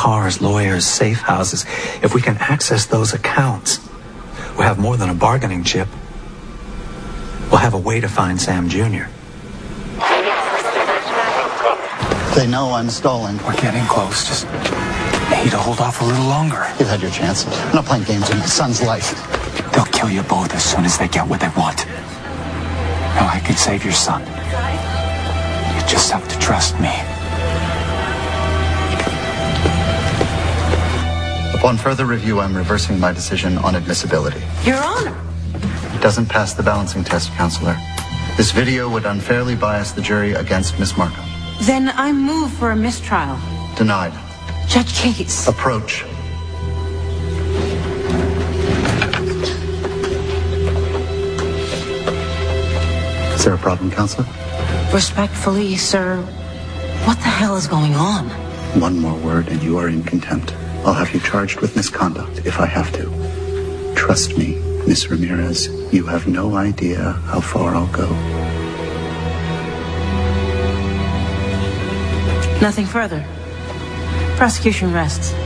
cars, lawyers, safe houses. If we can access those accounts, we'll have more than a bargaining chip. We'll have a way to find Sam Jr. They know I'm stalling. We're getting close. Just need to hold off a little longer. You've had your chance. I'm not playing games with my son's life. They'll kill you both as soon as they get what they want. Now I can save your son. You just have to trust me. Upon further review, I'm reversing my decision on admissibility. Your Honor. It doesn't pass the balancing test, Counselor. This video would unfairly bias the jury against Miss Markham. Then I move for a mistrial. Denied. Judge Cates. Approach. Is there a problem, Counselor? Respectfully, sir, what the hell is going on? One more word and you are in contempt. I'll have you charged with misconduct if I have to. Trust me, Miss Ramirez, you have no idea how far I'll go. Nothing further. Prosecution rests.